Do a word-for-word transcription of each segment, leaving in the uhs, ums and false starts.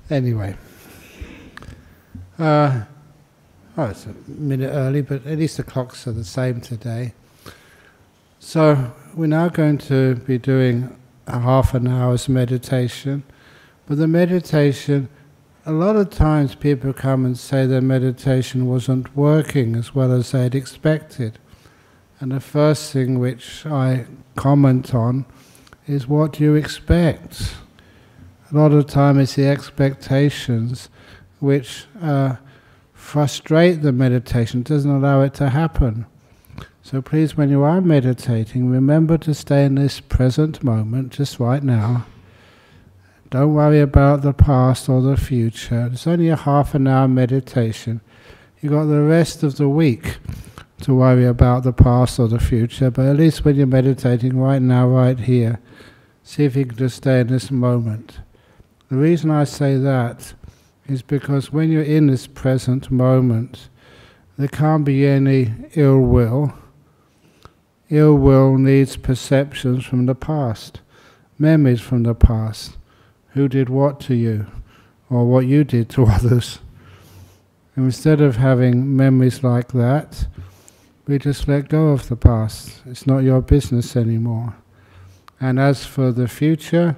Anyway, uh, oh, it's a minute early, but at least the clocks are the same today. So we're now going to be doing a half an hour's meditation. But the meditation, a lot of times people come and say their meditation wasn't working as well as they'd expected. And the first thing which I comment on is, what do you expect? A lot of time it's the expectations which uh, frustrate the meditation, doesn't allow it to happen. So please, when you are meditating, remember to stay in this present moment, just right now. Don't worry about the past or the future. It's only a half an hour meditation. You've got the rest of the week to worry about the past or the future, but at least when you're meditating right now, right here, see if you can just stay in this moment. The reason I say that is because when you're in this present moment, there can't be any ill will. Ill will needs perceptions from the past, memories from the past, who did what to you, or what you did to others. And instead of having memories like that, we just let go of the past. It's not your business anymore. And as for the future,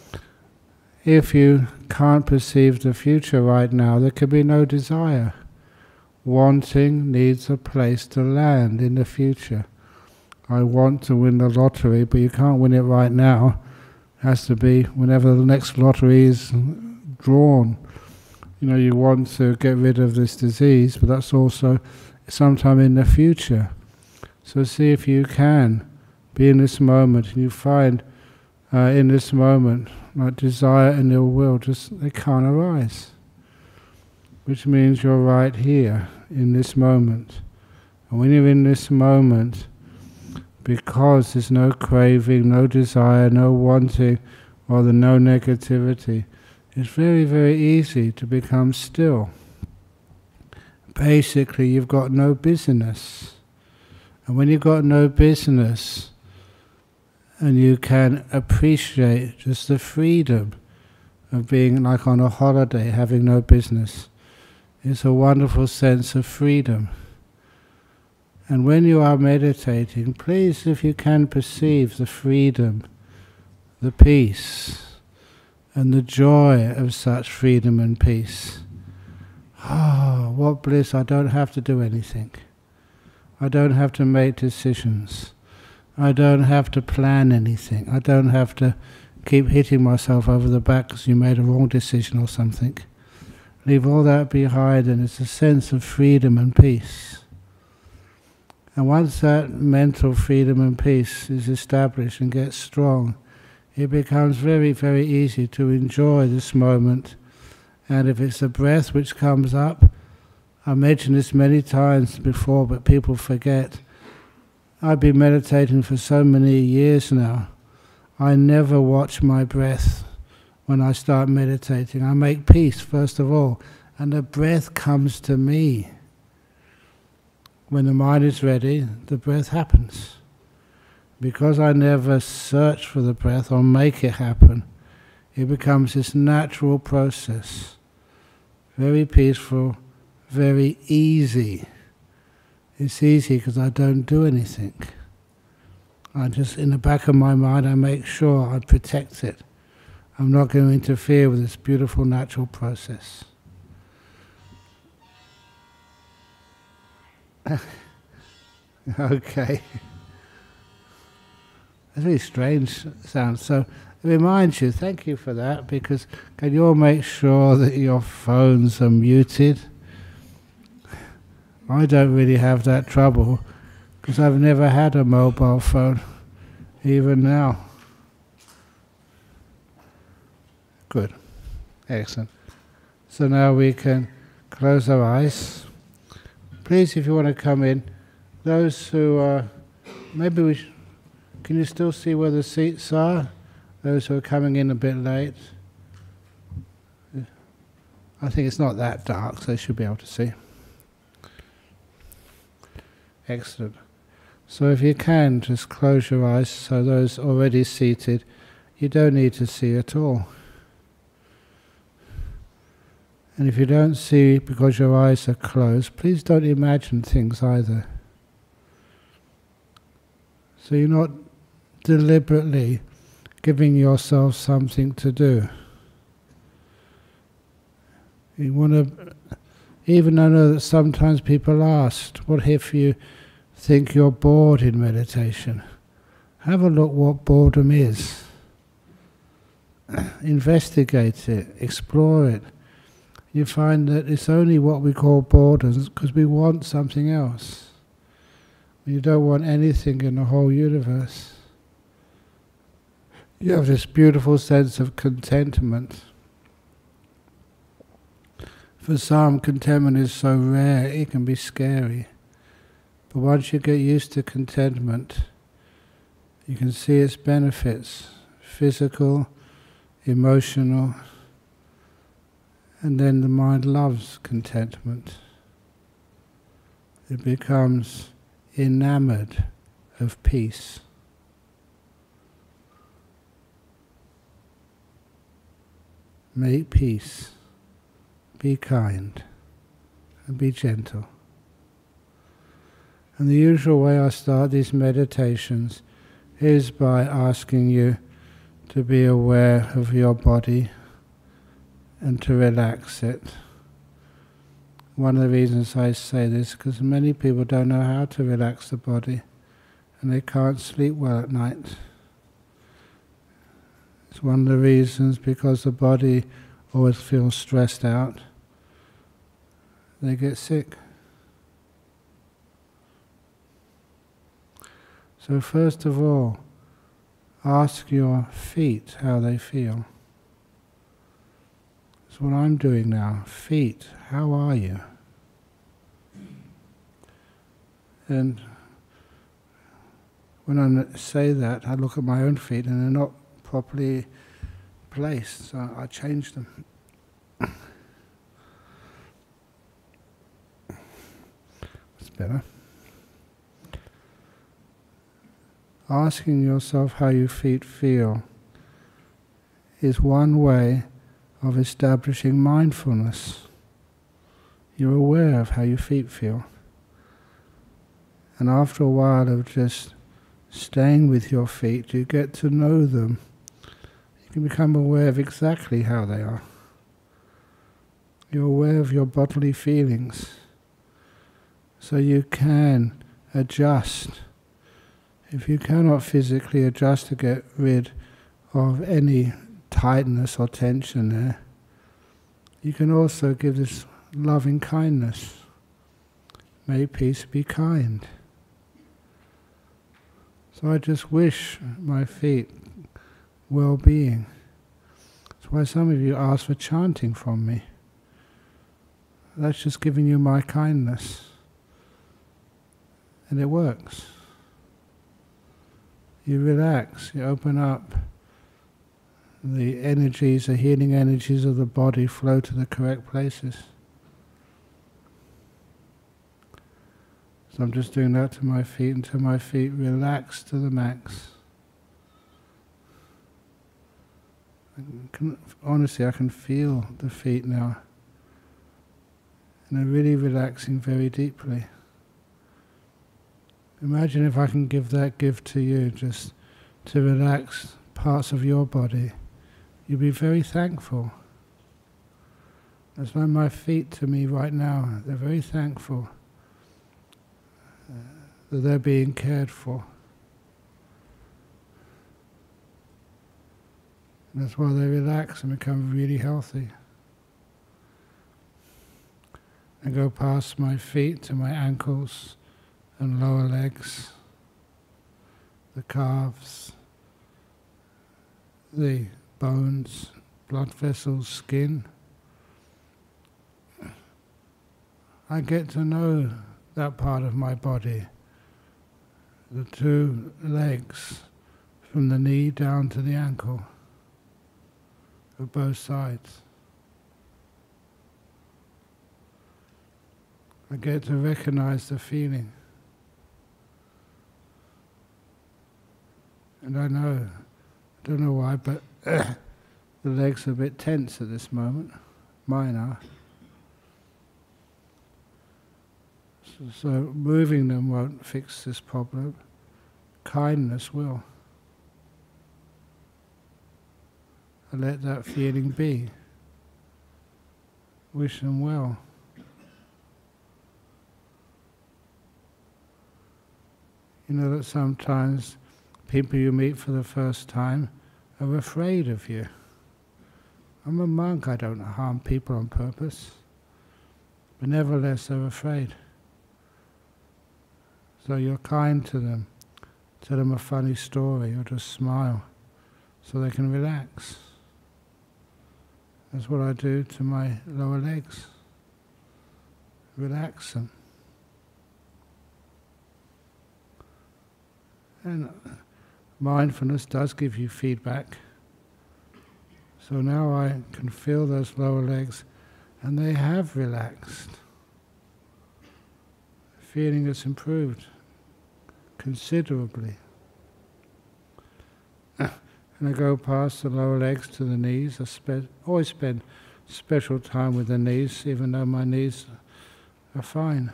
if you can't perceive the future right now, there could be no desire. Wanting needs a place to land in the future. I want to win the lottery, but you can't win it right now. It has to be whenever the next lottery is drawn. You know, you want to get rid of this disease, but that's also sometime in the future. So see if you can be in this moment, and you find uh, in this moment, like desire and ill will, just they can't arise. Which means you're right here, in this moment. And when you're in this moment, because there's no craving, no desire, no wanting, or the no negativity, it's very, very easy to become still. Basically, you've got no business. And when you've got no business, and you can appreciate just the freedom of being like on a holiday, having no business, it's a wonderful sense of freedom. And when you are meditating, please, if you can perceive the freedom, the peace, and the joy of such freedom and peace. Ah, oh, what bliss, I don't have to do anything. I don't have to make decisions. I don't have to plan anything. I don't have to keep hitting myself over the back because you made a wrong decision or something. Leave all that behind, and it's a sense of freedom and peace. And once that mental freedom and peace is established and gets strong, it becomes very, very easy to enjoy this moment. And if it's the breath which comes up, I mentioned this many times before, but people forget. I've been meditating for so many years now. I never watch my breath when I start meditating. I make peace, first of all, and the breath comes to me. When the mind is ready, the breath happens. Because I never search for the breath or make it happen, it becomes this natural process. Very peaceful, very easy. It's easy because I don't do anything. I just, in the back of my mind, I make sure I protect it. I'm not going to interfere with this beautiful natural process. Okay. That's a really strange sound. So it reminds you, thank you for that, because can you all make sure that your phones are muted? I don't really have that trouble, because I've never had a mobile phone, even now. Good. Excellent. So now we can close our eyes. Please, if you want to come in, those who are, maybe we sh can you still see where the seats are? Those who are coming in a bit late. I think it's not that dark, so they should be able to see. Excellent. So if you can, just close your eyes, so those already seated, you don't need to see at all. And if you don't see because your eyes are closed, please don't imagine things either. So you're not deliberately giving yourself something to do. You want to, even I know that sometimes people ask, what if you think you're bored in meditation? Have a look what boredom is. Investigate it, explore it. You find that it's only what we call boredom because we want something else. You don't want anything in the whole universe. You have this beautiful sense of contentment. For some, contentment is so rare, it can be scary. But once you get used to contentment, you can see its benefits, physical, emotional, and then the mind loves contentment. It becomes enamored of peace. Make peace, be kind, and be gentle. And the usual way I start these meditations is by asking you to be aware of your body and to relax it. One of the reasons I say this is because many people don't know how to relax the body and they can't sleep well at night. It's one of the reasons because the body always feels stressed out, they get sick. So first of all, ask your feet how they feel. That's what I'm doing now. Feet, how are you? And when I say that, I look at my own feet and they're not properly placed, so I change them. That's better. Asking yourself how your feet feel is one way of establishing mindfulness. You're aware of how your feet feel. And after a while of just staying with your feet, you get to know them. You can become aware of exactly how they are. You're aware of your bodily feelings. So you can adjust. If you cannot physically adjust to get rid of any tightness or tension there, you can also give this loving kindness. May peace be kind. So I just wish my feet well-being. That's why some of you ask for chanting from me. That's just giving you my kindness. And it works. You relax, you open up, the energies, the healing energies of the body flow to the correct places. So I'm just doing that to my feet until my feet relax to the max. I can, honestly, I can feel the feet now. And they're really relaxing very deeply. Imagine if I can give that gift to you, just to relax parts of your body. You'll be very thankful. That's like my feet to me right now. They're very thankful uh, that they're being cared for. And that's why they relax and become really healthy. I go past my feet to my ankles and lower legs, the calves, the bones, blood vessels, skin. I get to know that part of my body, the two legs, from the knee down to the ankle, of both sides. I get to recognize the feeling. And I know, I don't know why, but uh, the legs are a bit tense at this moment. Mine are. So, so moving them won't fix this problem. Kindness will. And let that feeling be. Wish them well. You know that sometimes people you meet for the first time are afraid of you. I'm a monk, I don't harm people on purpose. But nevertheless they're afraid. So you're kind to them. Tell them a funny story or just smile so they can relax. That's what I do to my lower legs. Relax them. And mindfulness does give you feedback. So now I can feel those lower legs and they have relaxed. Feeling has improved considerably. And I go past the lower legs to the knees. I spe- always spend special time with the knees, even though my knees are fine.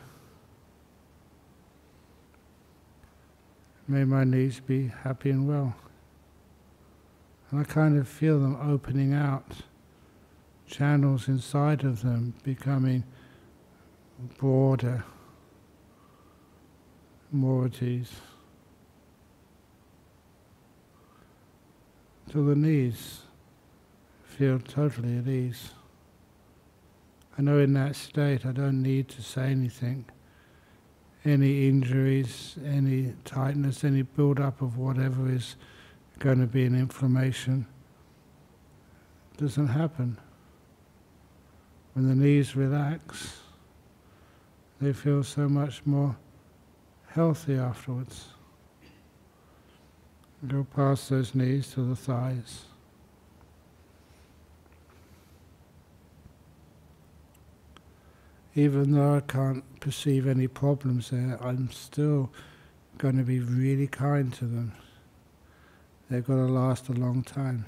May my knees be happy and well. And I kind of feel them opening out, channels inside of them becoming broader, more at ease. Till the knees feel totally at ease. I know in that state I don't need to say anything. Any injuries, any tightness, any build-up of whatever is going to be an inflammation doesn't happen. When the knees relax, they feel so much more healthy afterwards. Go past those knees to the thighs. Even though I can't perceive any problems there, I'm still going to be really kind to them. They've got to last a long time.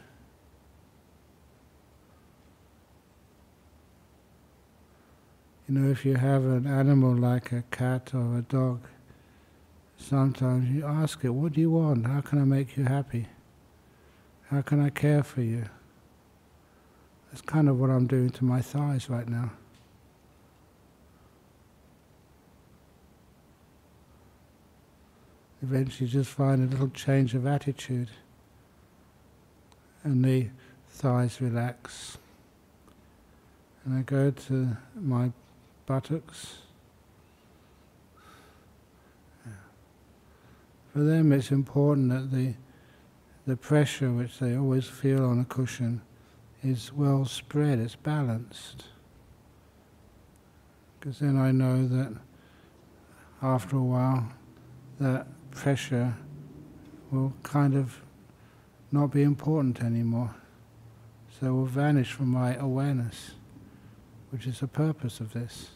You know, if you have an animal like a cat or a dog, sometimes you ask it, what do you want? How can I make you happy? How can I care for you? That's kind of what I'm doing to my thighs right now. Eventually just find a little change of attitude and the thighs relax. And I go to my buttocks. For them it's important that the the pressure which they always feel on a cushion is well spread, it's balanced. Because then I know that after a while that pressure will kind of not be important anymore. So it will vanish from my awareness, which is the purpose of this.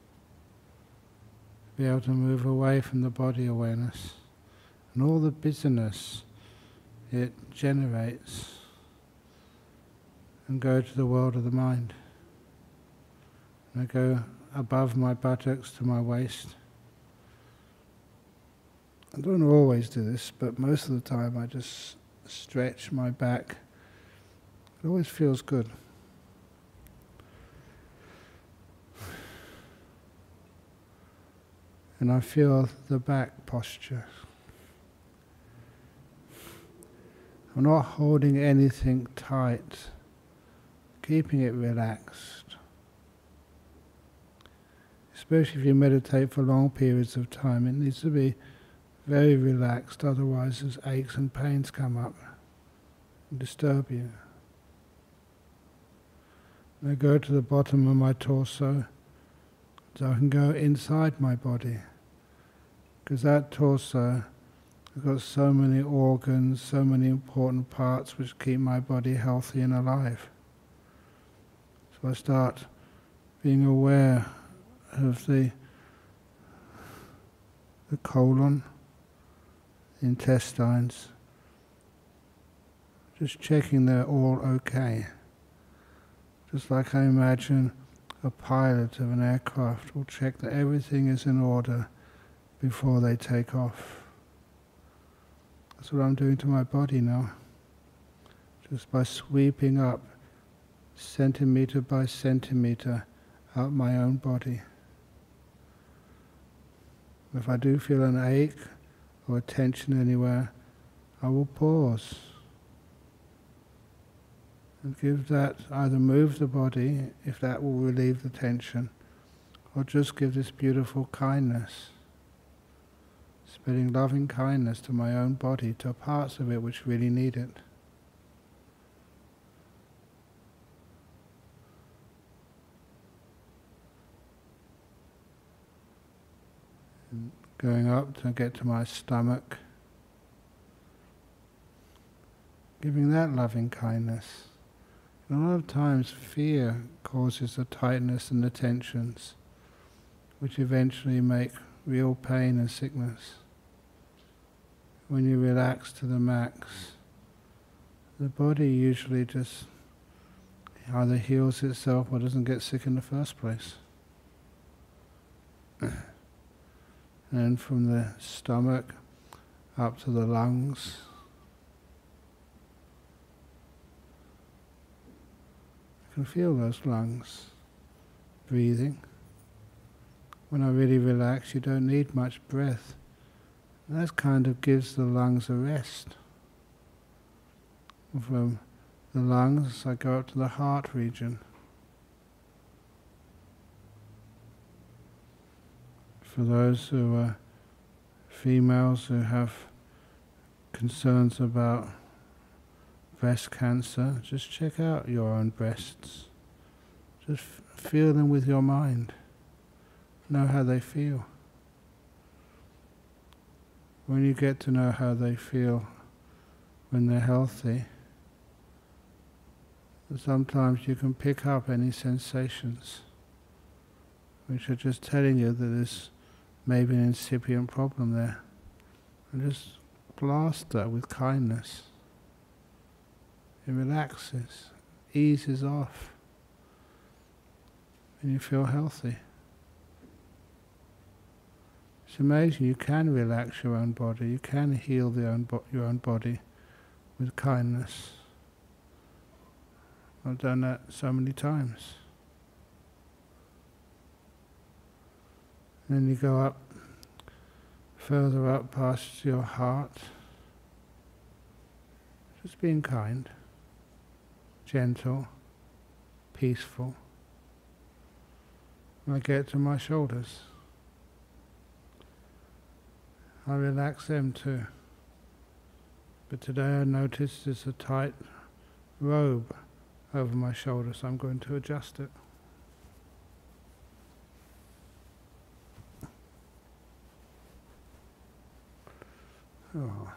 Be able to move away from the body awareness and all the busyness it generates and go to the world of the mind. And I go above my buttocks to my waist. I don't always do this, but most of the time I just stretch my back. It always feels good. And I feel the back posture. I'm not holding anything tight, keeping it relaxed. Especially if you meditate for long periods of time, it needs to be very relaxed, otherwise as aches and pains come up and disturb you. And I go to the bottom of my torso so I can go inside my body, because that torso has got so many organs, so many important parts which keep my body healthy and alive. So I start being aware of the the colon, the intestines, just checking they're all okay. Just like I imagine a pilot of an aircraft will check that everything is in order before they take off. That's what I'm doing to my body now. Just by sweeping up centimeter by centimeter out my own body. If I do feel an ache or a tension anywhere, I will pause and give that, either move the body if that will relieve the tension, or just give this beautiful kindness, spreading loving kindness to my own body, to parts of it which really need it. And going up to get to my stomach, giving that loving kindness. And a lot of times fear causes the tightness and the tensions, which eventually make real pain and sickness. When you relax to the max, the body usually just either heals itself or doesn't get sick in the first place. And from the stomach up to the lungs, you can feel those lungs breathing. When I really relax, you don't need much breath. And that kind of gives the lungs a rest. From the lungs, I go up to the heart region. For those who are females who have concerns about breast cancer, just check out your own breasts. Just feel them with your mind. Know how they feel. When you get to know how they feel when they're healthy, sometimes you can pick up any sensations which are just telling you that there's maybe an incipient problem there. And just blast that with kindness. It relaxes, eases off, and you feel healthy. It's amazing, you can relax your own body, you can heal the own bo- your own body with kindness. I've done that so many times. And then you go up, further up past your heart, just being kind, gentle, peaceful. I get to my shoulders. I relax them too. But today I notice there's a tight robe over my shoulders, so I'm going to adjust it. Oh.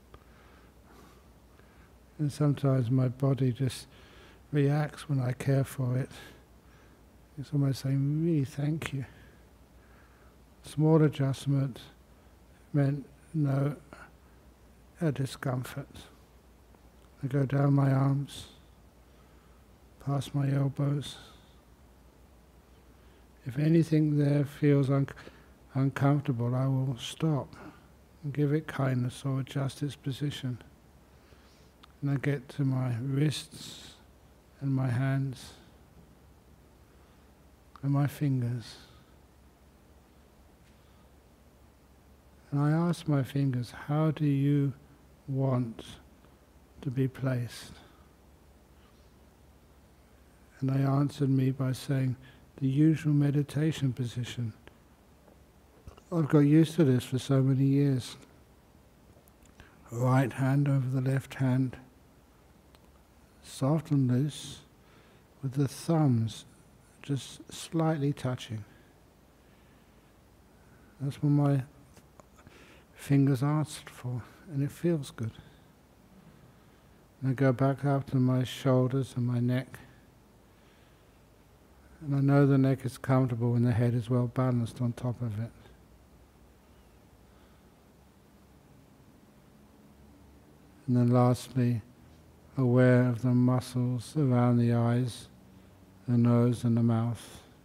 And sometimes my body just reacts when I care for it. It's almost saying, really, thank you. Small adjustment meant no uh, discomfort. I go down my arms, past my elbows. If anything there feels un- uncomfortable, I will stop and give it kindness or adjust its position. And I get to my wrists and my hands and my fingers. And I ask my fingers, how do you want to be placed? And they answered me by saying, the usual meditation position. I've got used to this for so many years. Right hand over the left hand, soft and loose, with the thumbs just slightly touching. That's what my fingers asked for, and it feels good. And I go back up to my shoulders and my neck. And I know the neck is comfortable when the head is well balanced on top of it. And then lastly, aware of the muscles around the eyes, the nose and the mouth.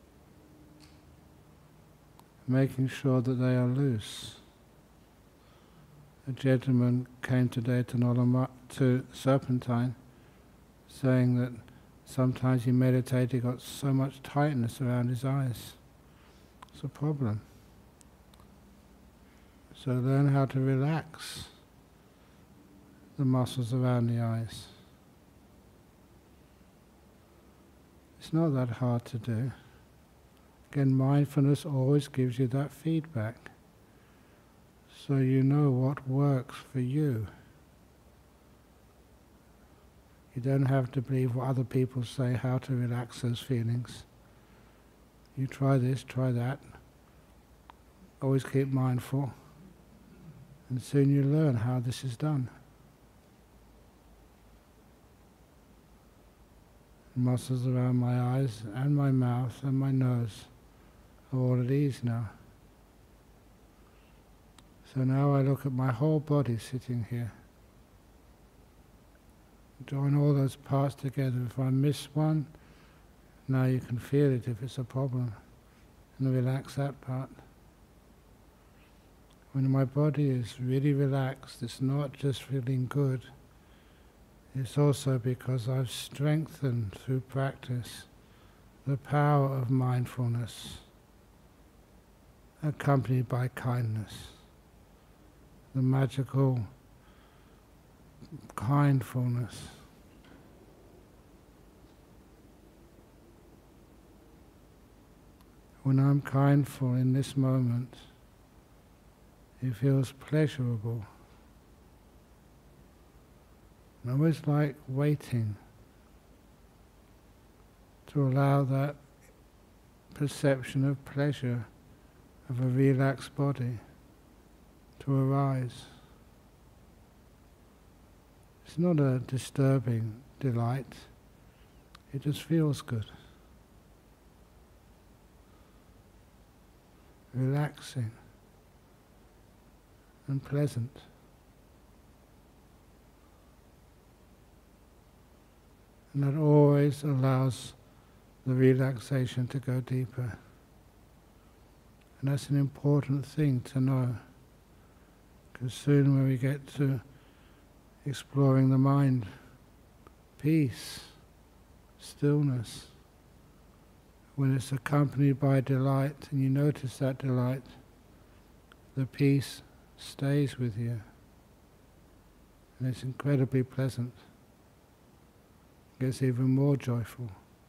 making sure that they are loose. A gentleman came today to, Nolama, to Serpentine, saying that sometimes he meditated, he got so much tightness around his eyes. It's a problem. So learn how to relax the muscles around the eyes. It's not that hard to do. Again, mindfulness always gives you that feedback, so you know what works for you. You don't have to believe what other people say how to relax those feelings. You try this, try that. Always keep mindful, and soon you learn how this is done. The muscles around my eyes and my mouth and my nose are all at ease now. So now I look at my whole body sitting here. Join all those parts together. If I miss one, now you can feel it if it's a problem, and relax that part. When my body is really relaxed, it's not just feeling good, it's also because I've strengthened through practice the power of mindfulness, accompanied by kindness. The magical kindfulness. When I'm kindful in this moment, it feels pleasurable. And I always like waiting to allow that perception of pleasure of a relaxed body to arise. It's not a disturbing delight, it just feels good. Relaxing and pleasant. And that always allows the relaxation to go deeper. And that's an important thing to know, because soon when we get to exploring the mind, peace, stillness, when it's accompanied by delight and you notice that delight, the peace stays with you, and it's incredibly pleasant. It gets even more joyful.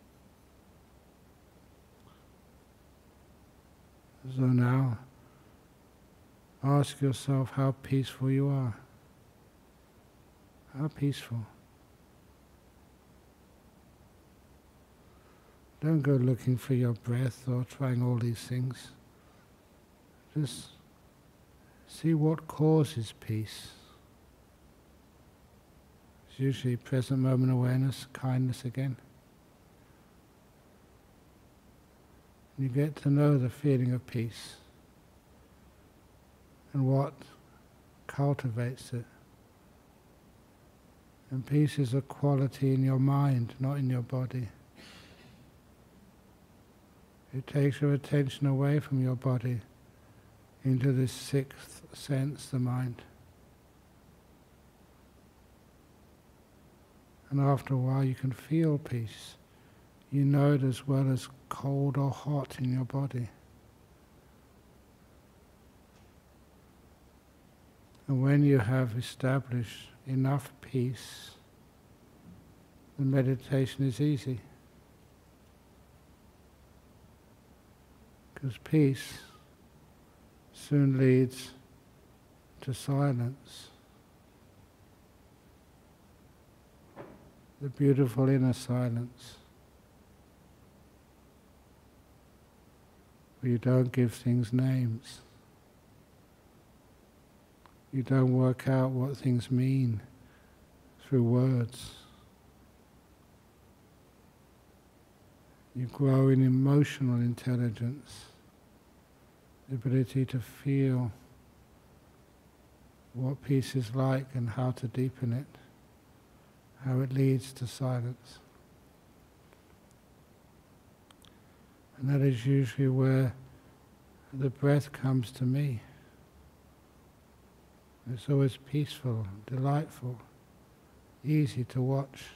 So now, ask yourself how peaceful you are. How peaceful. Don't go looking for your breath or trying all these things. Just see what causes peace. It's usually present moment awareness, kindness again. You get to know the feeling of peace and what cultivates it. And peace is a quality in your mind, not in your body. It takes your attention away from your body into this sixth sense, the mind. And after a while you can feel peace. You know it as well as cold or hot in your body. And when you have established enough peace, the meditation is easy. Because peace soon leads to silence. The beautiful inner silence, where you don't give things names. You don't work out what things mean through words. You grow in emotional intelligence, the ability to feel what peace is like and how to deepen it, how it leads to silence. And that is usually where the breath comes to me. It's always peaceful, delightful, easy to watch.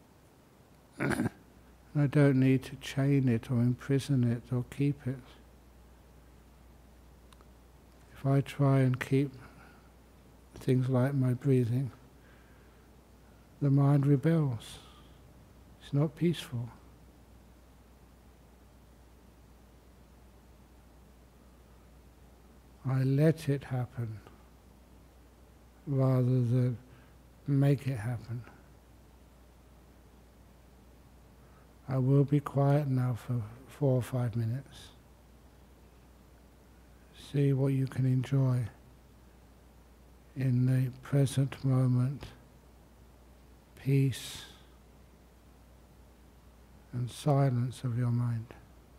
I don't need to chain it or imprison it or keep it. If I try and keep things like my breathing, the mind rebels. It's not peaceful. I let it happen rather than make it happen. I will be quiet now for four or five minutes. See what you can enjoy in the present moment, peace and silence of your mind.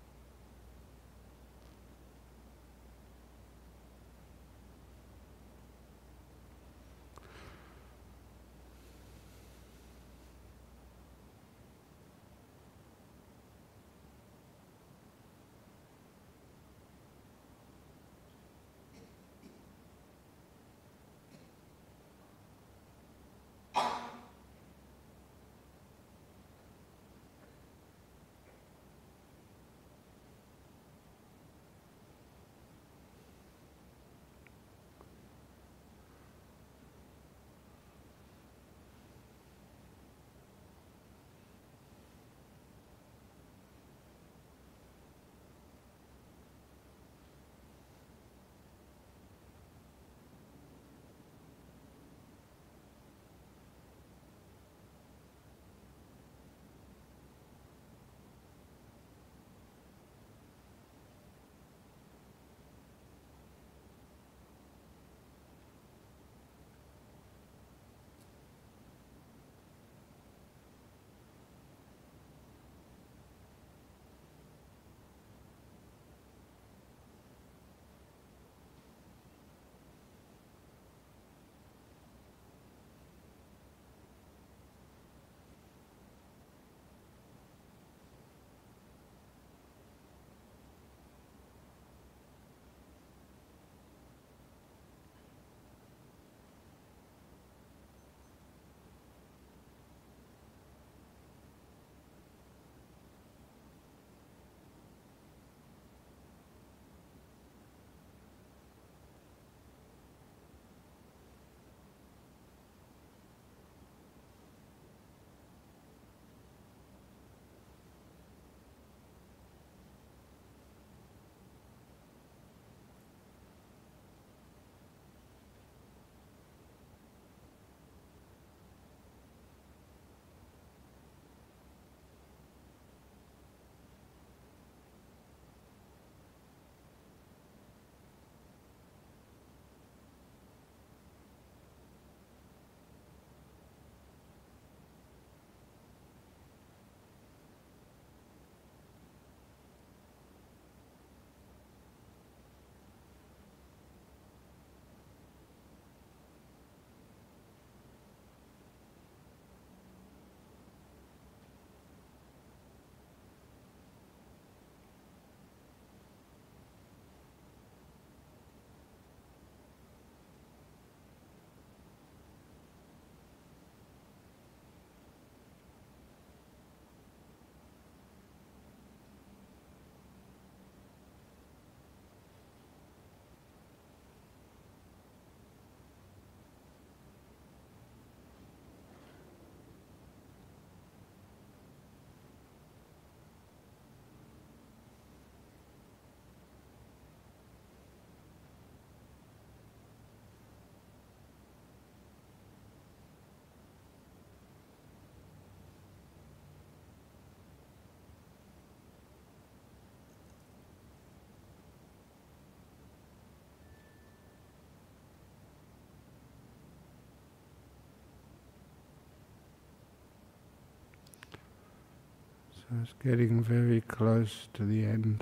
So it's getting very close to the end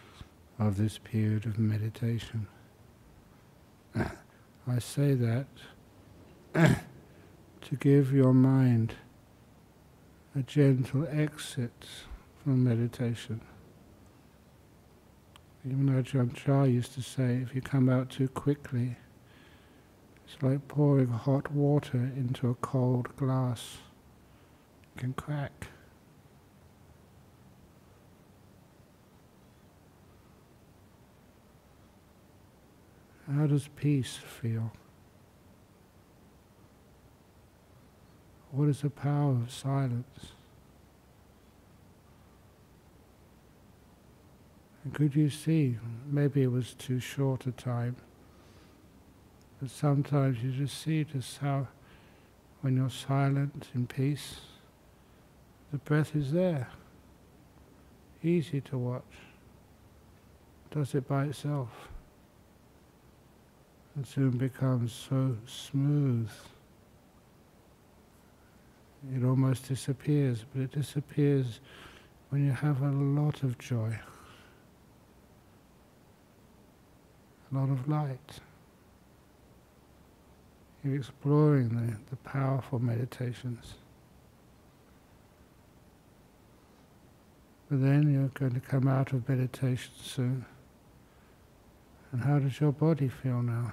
of this period of meditation. I say that to give your mind a gentle exit from meditation. Even though Ajahn Chah used to say, if you come out too quickly, it's like pouring hot water into a cold glass. It can crack. How does peace feel? What is the power of silence? And could you see, maybe it was too short a time, but sometimes you just see just how, when you're silent in peace, the breath is there, easy to watch, does it by itself, and soon becomes so smooth. It almost disappears, but it disappears when you have a lot of joy, a lot of light. You're exploring the, the powerful meditations. But then you're going to come out of meditation soon. And how does your body feel now?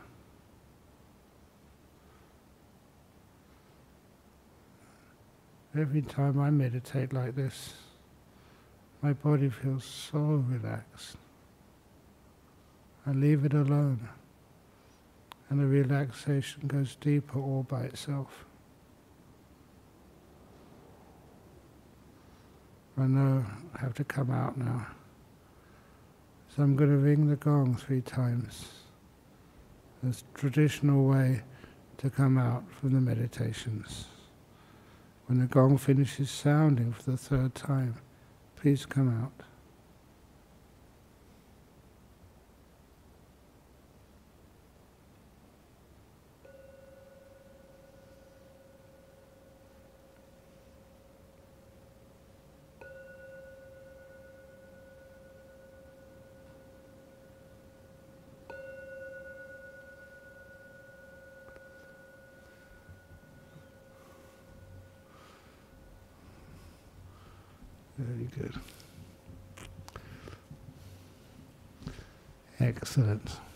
Every time I meditate like this, my body feels so relaxed. I leave it alone, and the relaxation goes deeper all by itself. I know I have to come out now, so I'm going to ring the gong three times. This traditional way to come out from the meditations. When the gong finishes sounding for the third time, please come out. Very good. Excellent.